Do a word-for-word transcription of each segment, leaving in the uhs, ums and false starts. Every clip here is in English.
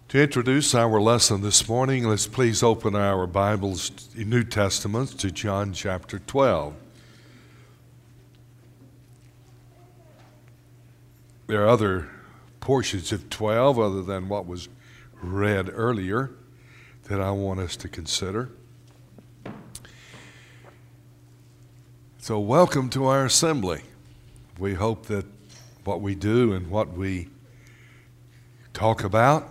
To introduce our lesson this morning, let's please open our Bibles, New Testaments, to John chapter twelve. There are other portions of twelve other than what was read earlier that I want us to consider. So welcome to our assembly. We hope that what we do and what we talk about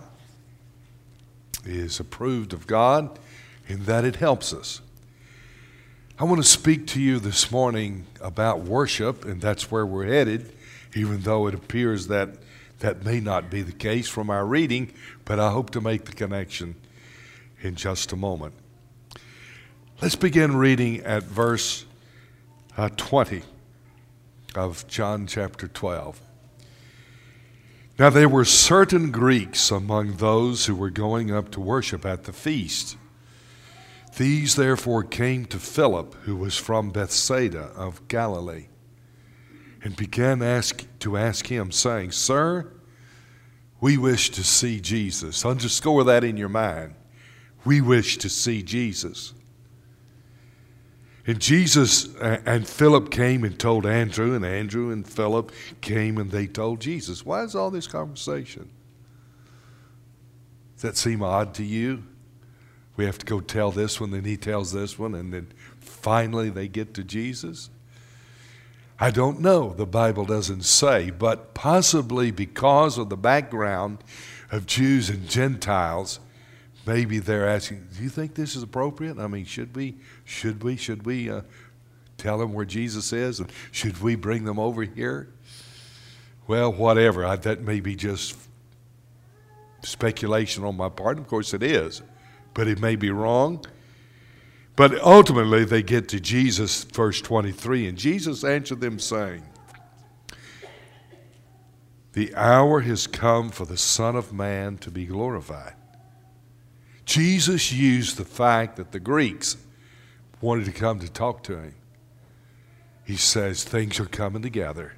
is approved of God and that it helps us. I want to speak to you this morning about worship, and that's where we're headed, even though it appears that that may not be the case from our reading, but I hope to make the connection in just a moment. Let's begin reading at verse uh, twenty of John chapter twelve. Now there were certain Greeks among those who were going up to worship at the feast. These therefore came to Philip, who was from Bethsaida of Galilee, and began ask, to ask him, saying, Sir, we wish to see Jesus. Underscore that in your mind. We wish to see Jesus. And Jesus and Philip came and told Andrew, and Andrew and Philip came and they told Jesus. Why is all this conversation? Does that seem odd to you? We have to go tell this one, then he tells this one, and then finally they get to Jesus? I don't know. The Bible doesn't say, but possibly because of the background of Jews and Gentiles, maybe they're asking, do you think this is appropriate? I mean, should we, should we, should we uh, tell them where Jesus is? And should we bring them over here? Well, whatever. I, that may be just speculation on my part. Of course it is. But it may be wrong. But ultimately they get to Jesus, verse twenty-three. And Jesus answered them saying, the hour has come for the Son of Man to be glorified. Jesus used the fact that the Greeks wanted to come to talk to him. He says things are coming together.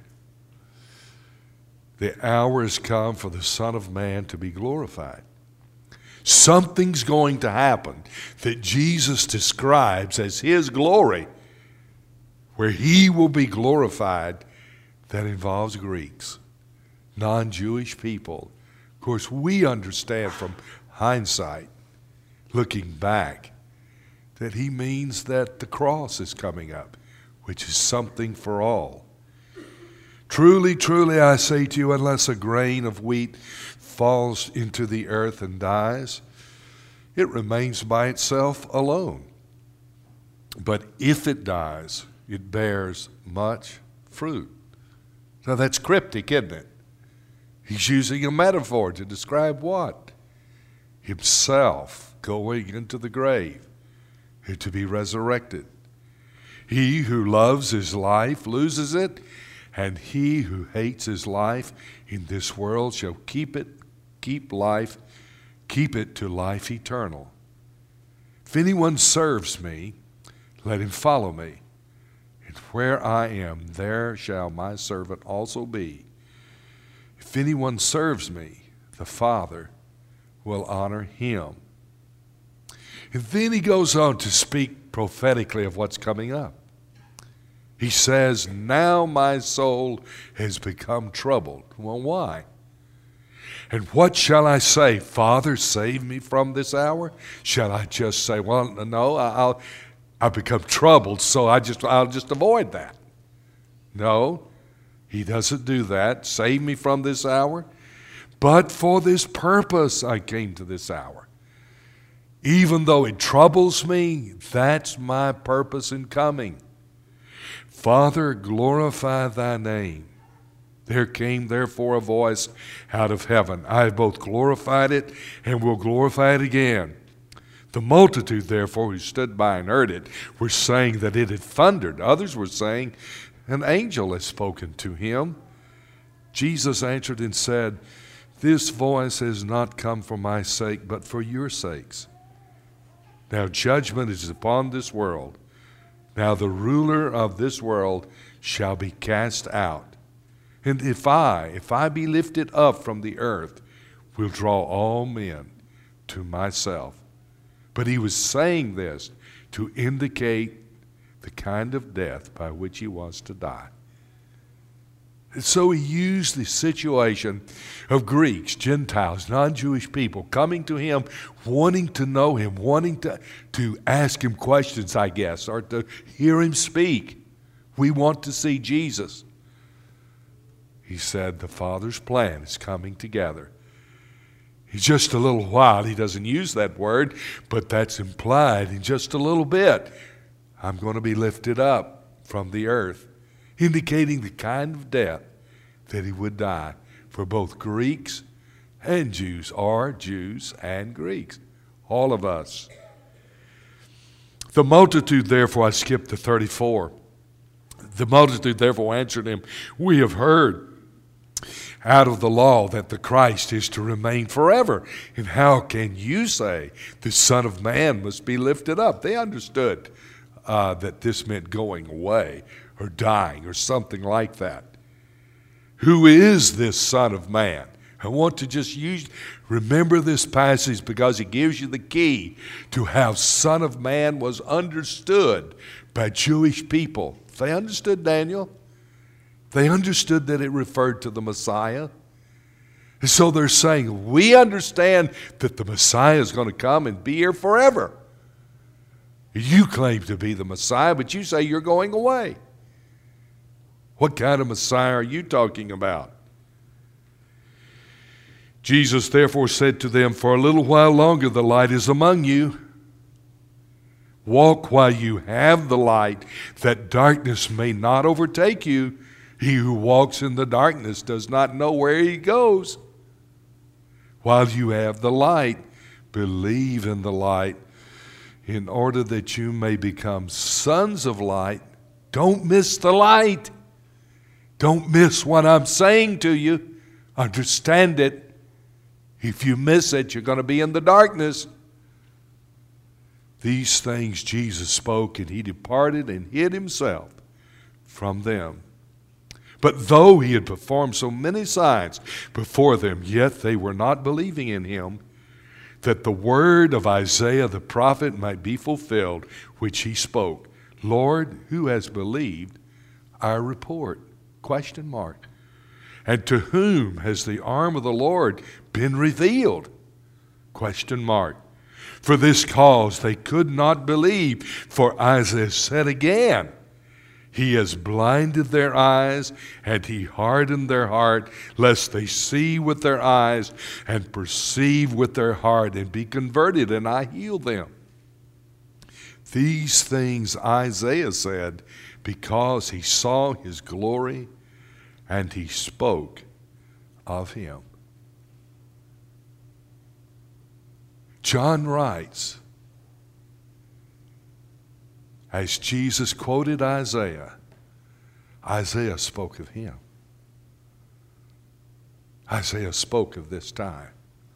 The hour has come for the Son of Man to be glorified. Something's going to happen that Jesus describes as his glory, where he will be glorified, that involves Greeks, non-Jewish people. Of course, we understand from hindsight, looking back, that he means that the cross is coming up, which is something for all. Truly, truly, I say to you, unless a grain of wheat falls into the earth and dies, it remains by itself alone. But if it dies, it bears much fruit. Now that's cryptic, isn't it? He's using a metaphor to describe what? Himself going into the grave, and to be resurrected. He who loves his life loses it, and he who hates his life in this world shall keep it, keep life, keep it to life eternal. If anyone serves me, let him follow me, and where I am, there shall my servant also be. If anyone serves me, the Father will honor him. And then he goes on to speak prophetically of what's coming up. He says, now my soul has become troubled. Well, why? And what shall I say? Father, save me from this hour? Shall I just say, well, no, I'll, I'll become troubled, so I just, I'll just avoid that. No, he doesn't do that. Save me from this hour. But for this purpose I came to this hour. Even though it troubles me, that's my purpose in coming. Father, glorify thy name. There came therefore a voice out of heaven. I have both glorified it and will glorify it again. The multitude therefore who stood by and heard it were saying that it had thundered. Others were saying an angel has spoken to him. Jesus answered and said, this voice has not come for my sake, but for your sakes. Now judgment is upon this world. Now the ruler of this world shall be cast out. And if I, if I be lifted up from the earth, will draw all men to myself. But he was saying this to indicate the kind of death by which he was to die. And so he used the situation of Greeks, Gentiles, non-Jewish people coming to him, wanting to know him, wanting to, to ask him questions, I guess, or to hear him speak. We want to see Jesus. He said the Father's plan is coming together. In just a little while, he doesn't use that word, but that's implied in just a little bit. I'm going to be lifted up from the earth, indicating the kind of death that he would die for both Greeks and Jews, or Jews and Greeks, all of us. The multitude, therefore, I skipped to thirty-four. The multitude, therefore, answered him, we have heard out of the law that the Christ is to remain forever. And how can you say the Son of Man must be lifted up? They understood uh, that this meant going away or dying or something like that. Who is this Son of Man? I want to just use, remember this passage because it gives you the key to how Son of Man was understood by Jewish people. They understood Daniel. They understood that it referred to the Messiah. And so they're saying, we understand that the Messiah is going to come and be here forever. You claim to be the Messiah, but you say you're going away. What kind of Messiah are you talking about? Jesus therefore said to them, for a little while longer the light is among you. Walk while you have the light, that darkness may not overtake you. He who walks in the darkness does not know where he goes. While you have the light, believe in the light, in order that you may become sons of light. Don't miss the light. Don't miss what I'm saying to you. Understand it. If you miss it, you're going to be in the darkness. These things Jesus spoke, and he departed and hid himself from them. But though he had performed so many signs before them, yet they were not believing in him, that the word of Isaiah the prophet might be fulfilled, which he spoke. Lord, who has believed our report? Question mark. And to whom has the arm of the Lord been revealed? Question mark. For this cause they could not believe, for Isaiah said again, he has blinded their eyes, and he hardened their heart, lest they see with their eyes and perceive with their heart and be converted, and I heal them. These things Isaiah said because he saw his glory, and he spoke of him. John writes, as Jesus quoted Isaiah, Isaiah spoke of him. Isaiah spoke of this time.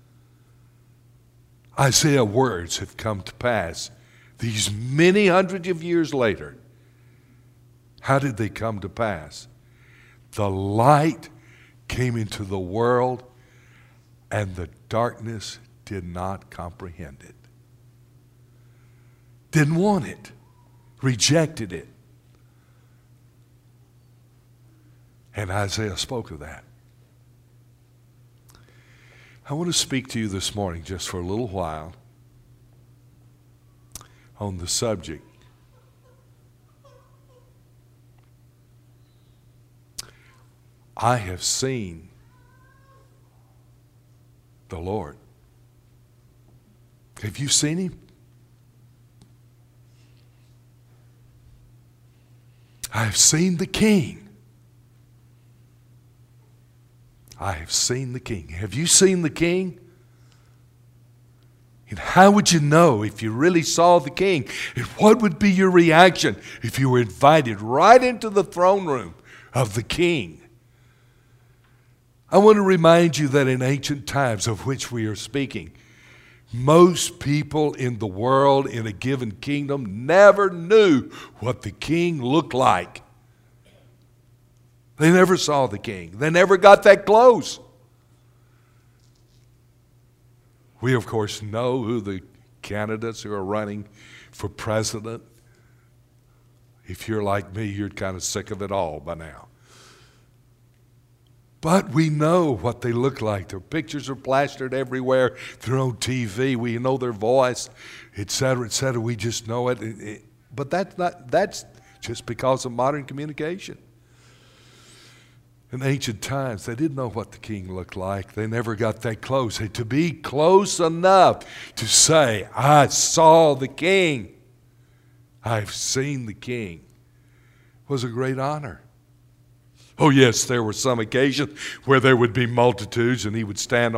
Isaiah's words have come to pass these many hundreds of years later. How did they come to pass? The light came into the world, and the darkness did not comprehend it. Didn't want it. Rejected it. And Isaiah spoke of that. I want to speak to you this morning just for a little while on the subject I have seen the Lord. Have you seen him? I have seen the King. I have seen the King. Have you seen the King? And how would you know if you really saw the King? And what would be your reaction if you were invited right into the throne room of the King? I want to remind you that in ancient times of which we are speaking, most people in the world in a given kingdom never knew what the king looked like. They never saw the king. They never got that close. We, of course, know who the candidates who are running for president. If you're like me, you're kind of sick of it all by now. But we know what they look like. Their pictures are plastered everywhere. They're on T V. We know their voice, et cetera, et cetera. We just know it. It- it- But that's not, that's just because of modern communication. In ancient times, they didn't know what the king looked like. They never got that close. And to be close enough to say, I saw the king, I've seen the king, was a great honor. Oh yes, there were some occasions where there would be multitudes and he would stand on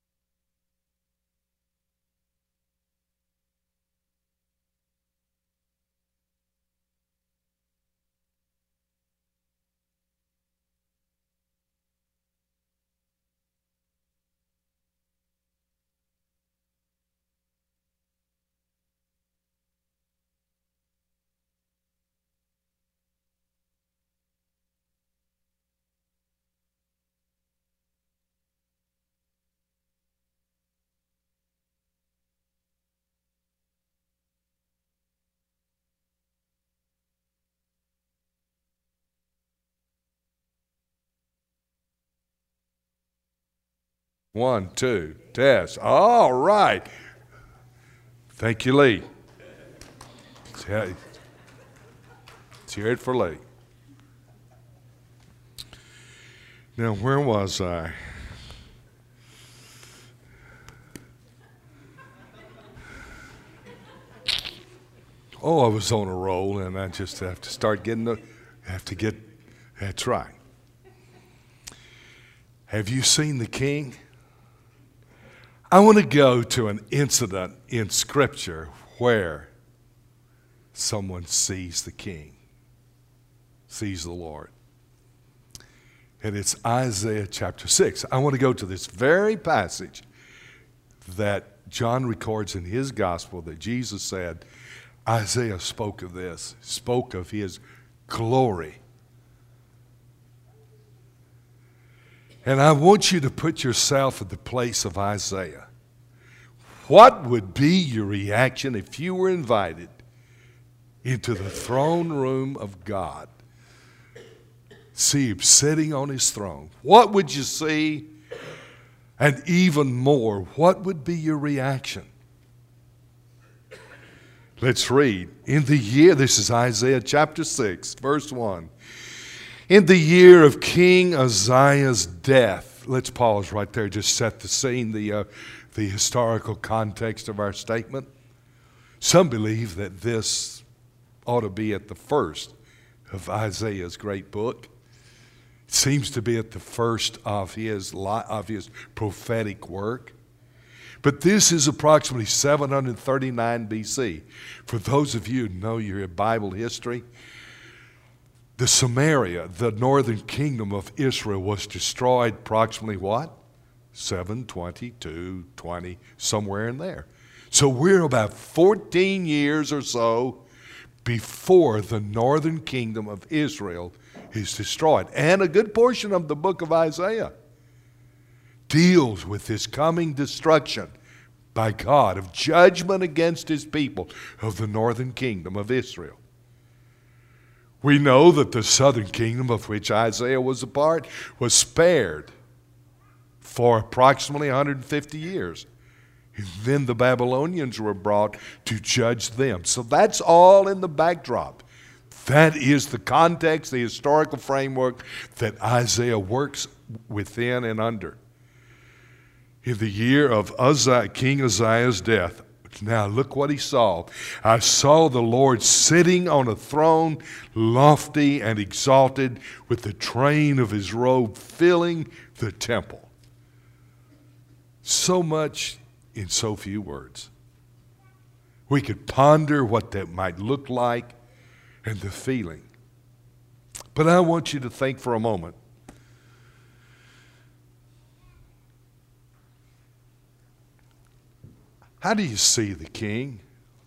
one, two, test. All right. Thank you, Lee. Let's hear it for Lee. Now, where was I? Oh, I was on a roll, and I just have to start getting the, have to get, that's right. Have you seen the king? I want to go to an incident in Scripture where someone sees the king, sees the Lord. And it's Isaiah chapter six. I want to go to this very passage that John records in his gospel that Jesus said, Isaiah spoke of this, spoke of his glory. And I want you to put yourself in the place of Isaiah. What would be your reaction if you were invited into the throne room of God? See him sitting on his throne. What would you see? And even more, what would be your reaction? Let's read. In the year, this is Isaiah chapter six, verse one. In the year of King Uzziah's death, let's pause right there, just set the scene, the, uh, the historical context of our statement. Some believe that this ought to be at the first of Isaiah's great book. It seems to be at the first of his, of his prophetic work. But this is approximately seven hundred thirty-nine B C. For those of you who know your Bible history, the Samaria, the northern kingdom of Israel, was destroyed approximately what? seven twenty-two, twenty, somewhere in there. So we're about fourteen years or so before the northern kingdom of Israel is destroyed. And a good portion of the book of Isaiah deals with this coming destruction by God of judgment against his people of the northern kingdom of Israel. We know that the southern kingdom of which Isaiah was a part was spared for approximately one hundred fifty years. And then the Babylonians were brought to judge them. So that's all in the backdrop. That is the context, the historical framework that Isaiah works within and under. In the year of Uzziah, King Uzziah's death, now look what he saw. I saw the Lord sitting on a throne, lofty and exalted, with the train of his robe filling the temple. So much in so few words. We could ponder what that might look like and the feeling. But I want you to think for a moment. How do you see the king?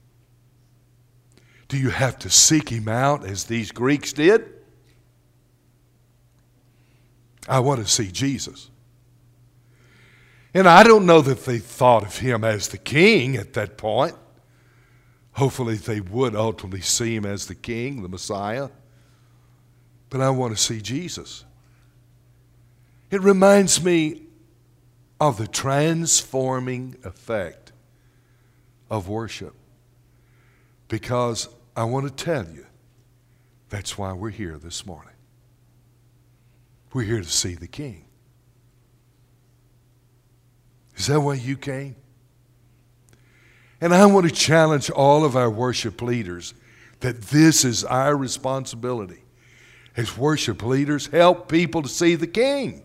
Do you have to seek him out as these Greeks did? I want to see Jesus. And I don't know that they thought of him as the king at that point. Hopefully they would ultimately see him as the king, the Messiah. But I want to see Jesus. It reminds me of the transforming effect of worship. Because I want to tell you, that's why we're here this morning. We're here to see the King. Is that why you came? And I want to challenge all of our worship leaders that this is our responsibility. As worship leaders, help people to see the King.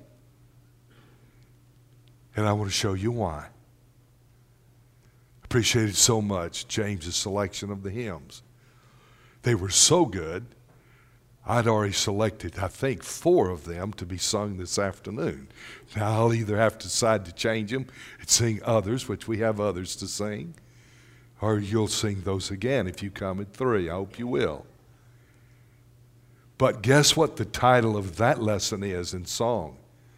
And I want to show you why. Appreciated so much James's selection of the hymns. They were so good, I'd already selected, I think, four of them to be sung this afternoon. Now, I'll either have to decide to change them and sing others, which we have others to sing, or you'll sing those again if you come at three. I hope you will. But guess what the title of that lesson is in song?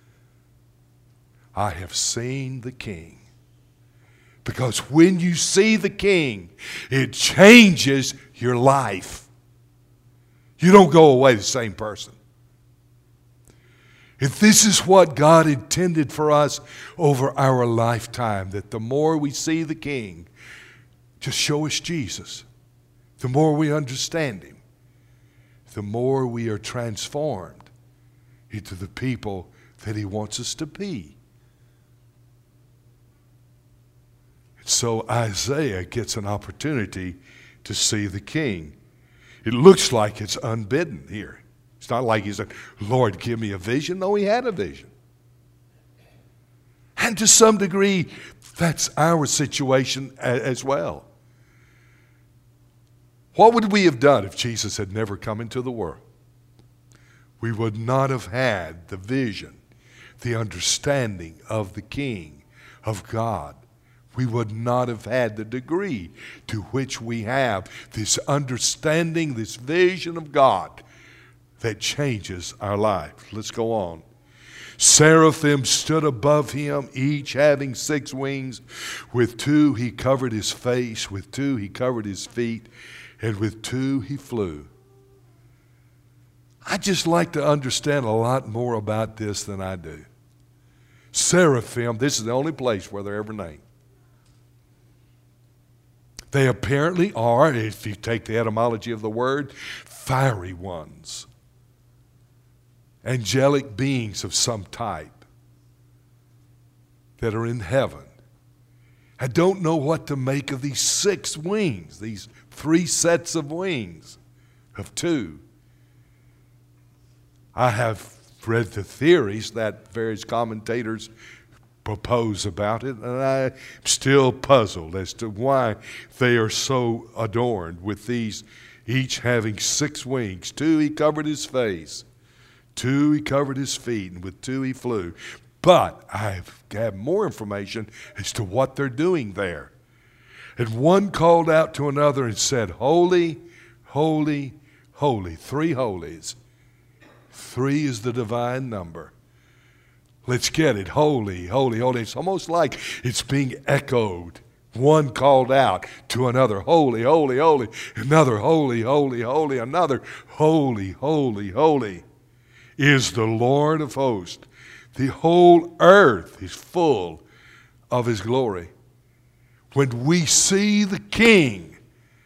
I have seen the King. Because when you see the King, it changes your life. You don't go away the same person. If this is what God intended for us over our lifetime, that the more we see the King, just show us Jesus. The more we understand Him, the more we are transformed into the people that He wants us to be. So Isaiah gets an opportunity to see the King. It looks like it's unbidden here. It's not like he said, Lord, give me a vision. No, he had a vision. And to some degree, that's our situation as well. What would we have done if Jesus had never come into the world? We would not have had the vision, the understanding of the King, of God. We would not have had the degree to which we have this understanding, this vision of God that changes our life. Let's go on. Seraphim stood above him, each having six wings. With two he covered his face, with two he covered his feet, and with two he flew. I'd just like to understand a lot more about this than I do. Seraphim, this is the only place where they're ever named. They apparently are, if you take the etymology of the word, fiery ones. Angelic beings of some type that are in heaven. I don't know what to make of these six wings, these three sets of wings of two. I have read the theories that various commentators propose about it, and I'm still puzzled as to why they are so adorned with these, each having six wings. Two he covered his face, two he covered his feet, and with two he flew. But I have more information as to what they're doing there. And one called out to another and said, Holy, holy, holy. Three holies. Three is the divine number. Let's get it. Holy, holy, holy. It's almost like it's being echoed. One called out to another, holy, holy, holy. Another, holy, holy, holy. Another, holy, holy, holy is the Lord of hosts. The whole earth is full of his glory. When we see the King,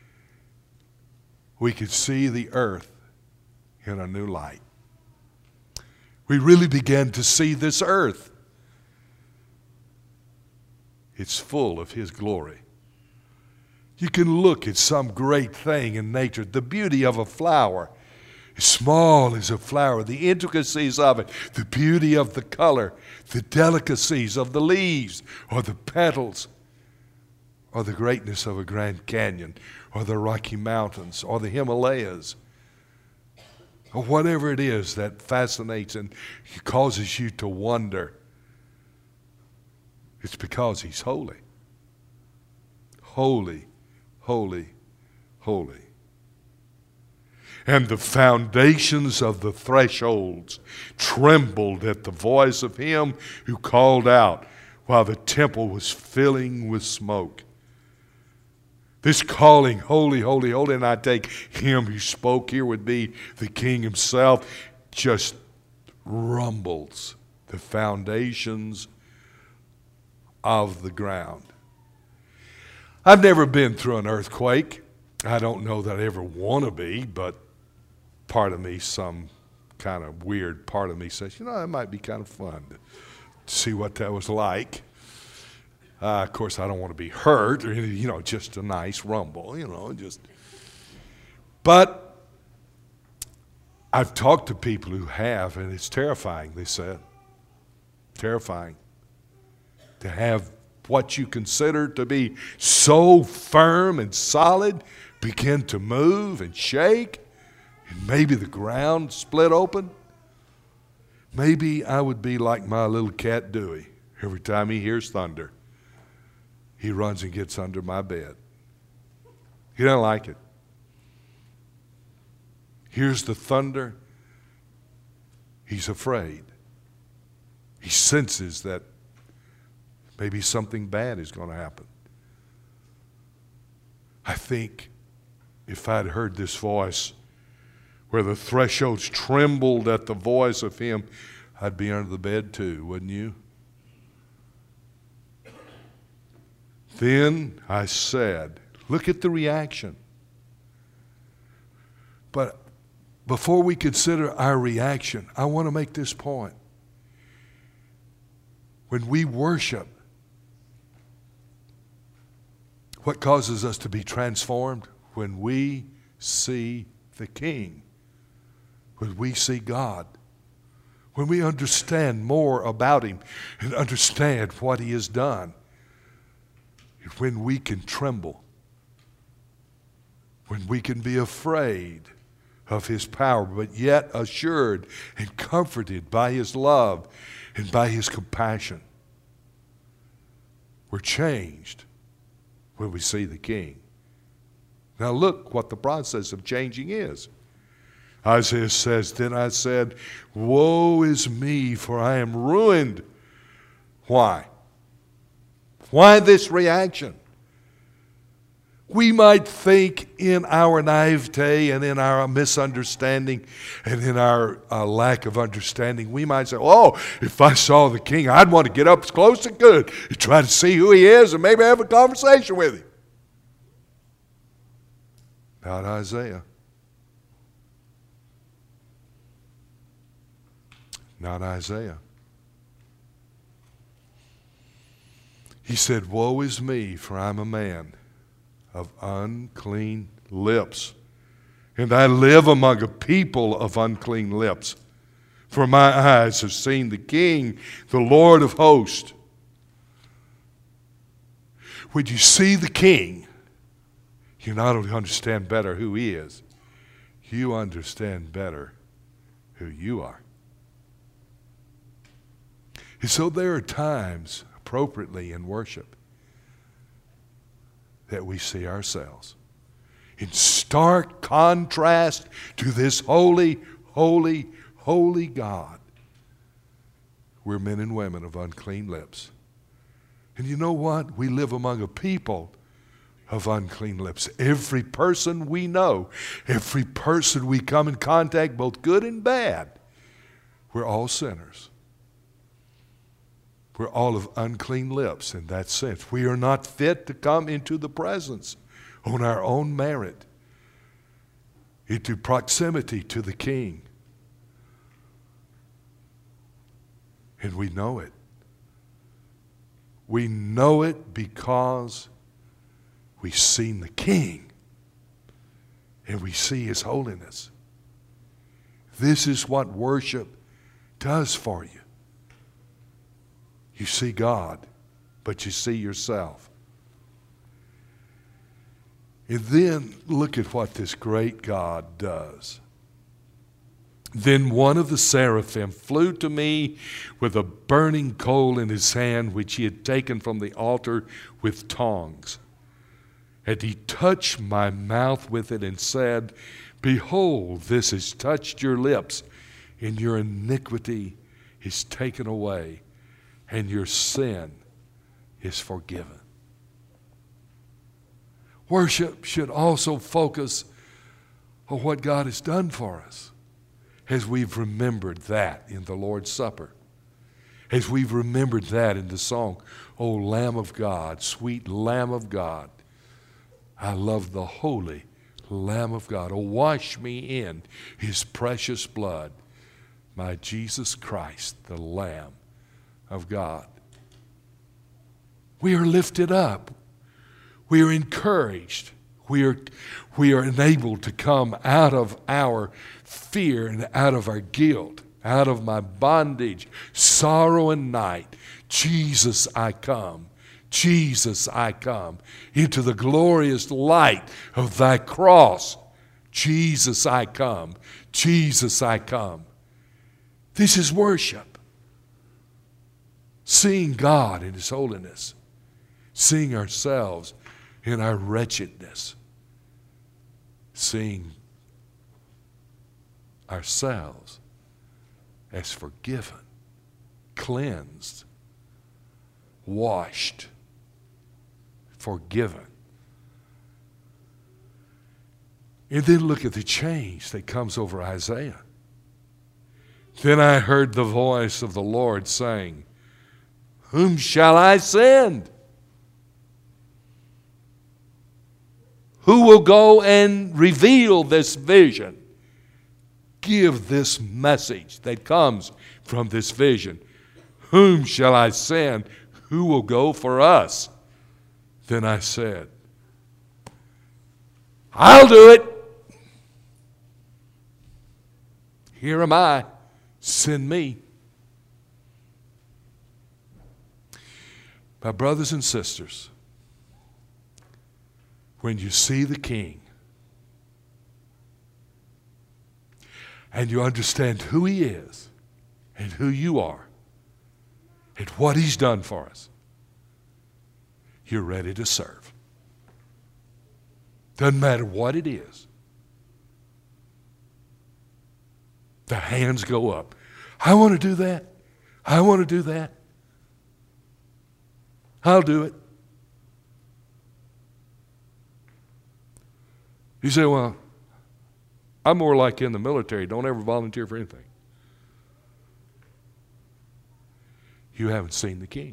we can see the earth in a new light. We really begin to see this earth. It's full of his glory. You can look at some great thing in nature, the beauty of a flower, as small as a flower, the intricacies of it, the beauty of the color, the delicacies of the leaves or the petals, or the greatness of a Grand Canyon, or the Rocky Mountains, or the Himalayas, or whatever it is that fascinates and causes you to wonder. It's because he's holy. Holy, holy, holy. And the foundations of the thresholds trembled at the voice of him who called out while the temple was filling with smoke. This calling, holy, holy, holy, and I take him who spoke here would be the king himself, just rumbles the foundations of the ground. I've never been through an earthquake. I don't know that I ever want to be, but part of me, some kind of weird part of me says, you know, that might be kind of fun to see what that was like. Uh, of course, I don't want to be hurt or anything, you know, just a nice rumble, you know, just. But I've talked to people who have, and it's terrifying, they said. Terrifying. To have what you consider to be so firm and solid begin to move and shake, and maybe the ground split open. Maybe I would be like my little cat Dewey. Every time he hears thunder, he runs and gets under my bed. He doesn't like it. Hears the thunder, he's afraid. He senses that maybe something bad is going to happen. I think if I'd heard this voice where the thresholds trembled at the voice of him, I'd be under the bed too, wouldn't you? Then I said, look at the reaction. But before we consider our reaction, I want to make this point. When we worship, what causes us to be transformed? When we see the King. When we see God. When we understand more about him and understand what he has done. When we can tremble. When we can be afraid of his power, but yet assured and comforted by his love and by his compassion. We're changed when we see the King. Now look what the process of changing is. Isaiah says, then I said, woe is me, for I am ruined. Why? Why this reaction? We might think in our naivete and in our misunderstanding and in our uh, lack of understanding, we might say, oh, if I saw the King, I'd want to get up as close as I could and try to see who he is and maybe have a conversation with him. Not Isaiah. Not Isaiah. He said, woe is me, for I'm a man of unclean lips, and I live among a people of unclean lips. For my eyes have seen the King, the Lord of hosts. When you see the King, you not only understand better who he is, you understand better who you are. And so there are times, appropriately in worship, that we see ourselves in stark contrast to this holy, holy, holy God. We're men and women of unclean lips. And you know what? We live among a people of unclean lips. Every person we know, every person we come in contact, both good and bad, we're all sinners. We're all of unclean lips in that sense. We are not fit to come into the presence on our own merit, into proximity to the King. And we know it. We know it because we've seen the King and we see his holiness. This is what worship does for you. You see God, but you see yourself. And then look at what this great God does. Then one of the seraphim flew to me with a burning coal in his hand, which he had taken from the altar with tongs. And he touched my mouth with it and said, behold, this has touched your lips, and your iniquity is taken away, and your sin is forgiven. Worship should also focus on what God has done for us, as we've remembered that in the Lord's Supper, as we've remembered that in the song, O Lamb of God, sweet Lamb of God, I love the holy Lamb of God. Oh, wash me in his precious blood, my Jesus Christ, the Lamb of God. We are lifted up. We are encouraged. We are, we are enabled to come out of our fear and out of our guilt, out of my bondage, sorrow and night. Jesus, I come. Jesus, I come into the glorious light of thy cross. Jesus, I come. Jesus, I come. This is worship. Seeing God in his holiness. Seeing ourselves in our wretchedness. Seeing ourselves as forgiven, cleansed, washed, forgiven. And then look at the change that comes over Isaiah. Then I heard the voice of the Lord saying, whom shall I send? Who will go and reveal this vision? Give this message that comes from this vision. Whom shall I send? Who will go for us? Then I said, I'll do it. Here am I. Send me. My brothers and sisters, when you see the King and you understand who he is and who you are and what he's done for us, you're ready to serve. Doesn't matter what it is. The hands go up. I want to do that. I want to do that. I'll do it. You say, well, I'm more like in the military. Don't ever volunteer for anything. You haven't seen the King.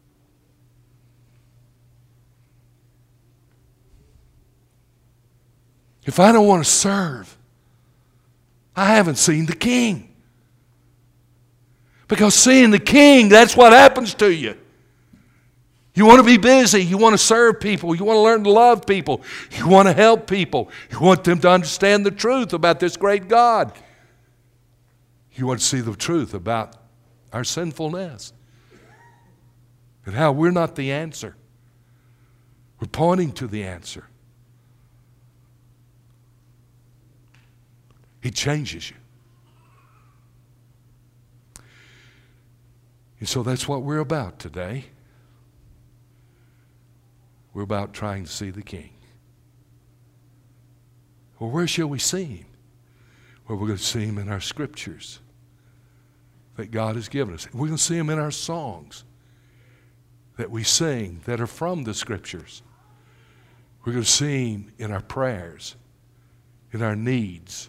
If I don't want to serve, I haven't seen the King. Because seeing the King, that's what happens to you. You want to be busy. You want to serve people. You want to learn to love people. You want to help people. You want them to understand the truth about this great God. You want to see the truth about our sinfulness and how we're not the answer. We're pointing to the answer. He changes you. And so that's what we're about today. We're about trying to see the King. Well, where shall we see him? Well, we're going to see him in our scriptures that God has given us. We're going to see him in our songs that we sing that are from the scriptures. We're going to see him in our prayers, in our needs.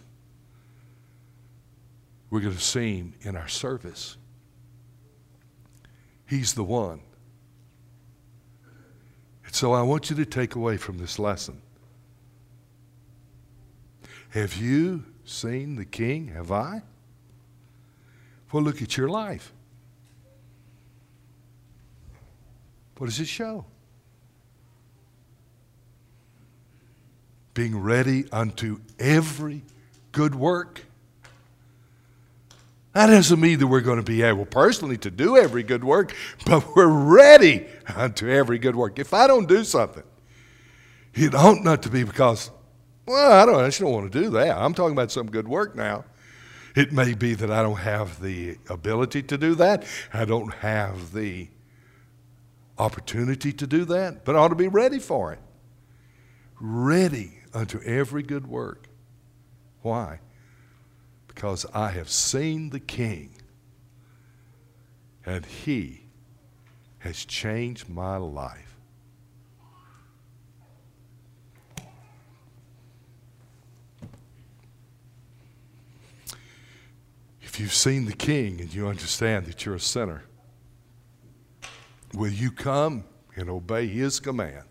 We're going to see him in our service. He's the one. And so I want you to take away from this lesson. Have you seen the King? Have I? Well, look at your life. What does it show? Being ready unto every good work. That doesn't mean that we're going to be able personally to do every good work, but we're ready unto every good work. If I don't do something, it ought not to be because, well, I don't, I just don't want to do that. I'm talking about some good work now. It may be that I don't have the ability to do that. I don't have the opportunity to do that, but I ought to be ready for it. Ready unto every good work. Why? Because I have seen the King, and he has changed my life. If you've seen the King and you understand that you're a sinner, will you come and obey his command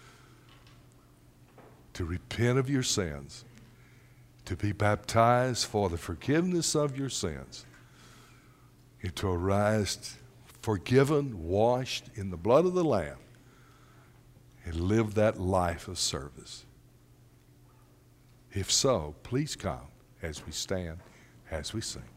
to repent of your sins, to be baptized for the forgiveness of your sins, and to arise forgiven, washed in the blood of the Lamb, and live that life of service? If so, please come as we stand, as we sing.